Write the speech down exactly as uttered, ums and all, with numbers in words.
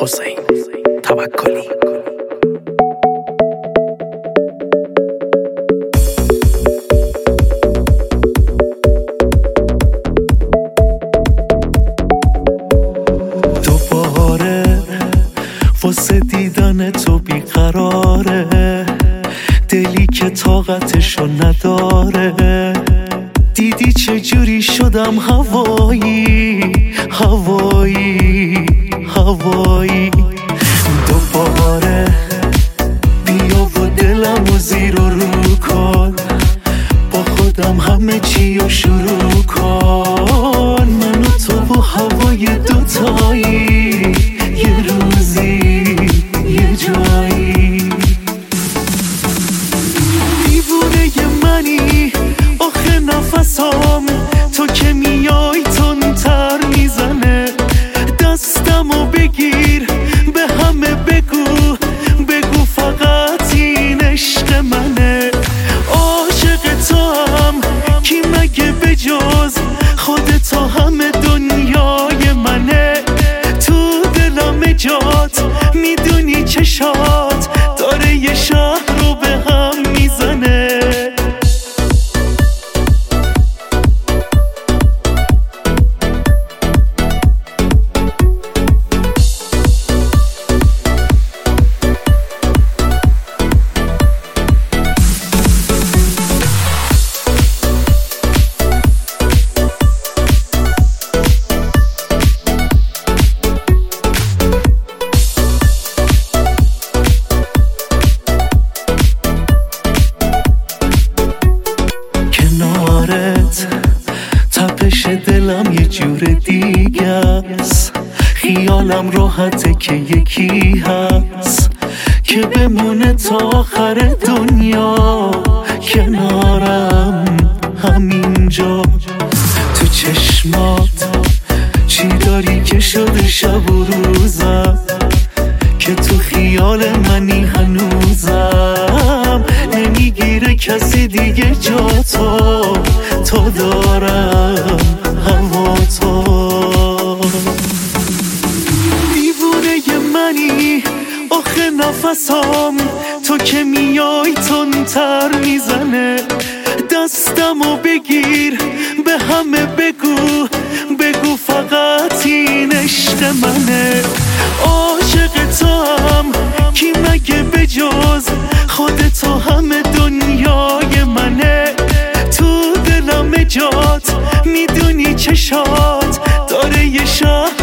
حسین توکلی. دوباره واسه دیدن تو بیقراره، دلی که طاقتشو نداره. دیدی چجوری شدم هوایی هوایی هوایی. دوباره بیا و دلمو زیر و رو کن، با خودم همه چی رو شروع کن. من و تو و هوای دوتایی، یه روزی یه جایی. دیوونه منی آخه نفسام، تو که میای تندتر میزنه. دستمو بگیر به همه بگو، بگو فقط این عشق منه. عاشق تو هم کی مگه بجز خودت، همه دنیای منه. تو دلم جات میدونی چشات داره یه شهر رو به هم میزنه. تپش دلم یه جور دیگه است، خیالم راحته که یکی هست که بمونه تا آخر دنیا کنارم همینجا. تو چشمات چی داری که شده شب و روزم، که تو خیال منی هنوزم. نمیگیره کسی دیگه جا تو، تو دارم هوا تو. دیوونه منی آخه نفسام، تو که میای تندتر میزنه. دستمو بگیر به همه بگو، بگو فقط این عشق منه. عاشق تو هم کی مگه بجز خودت، همه دنیای منه. تو دلم جات میدونی چشات داره یه شهر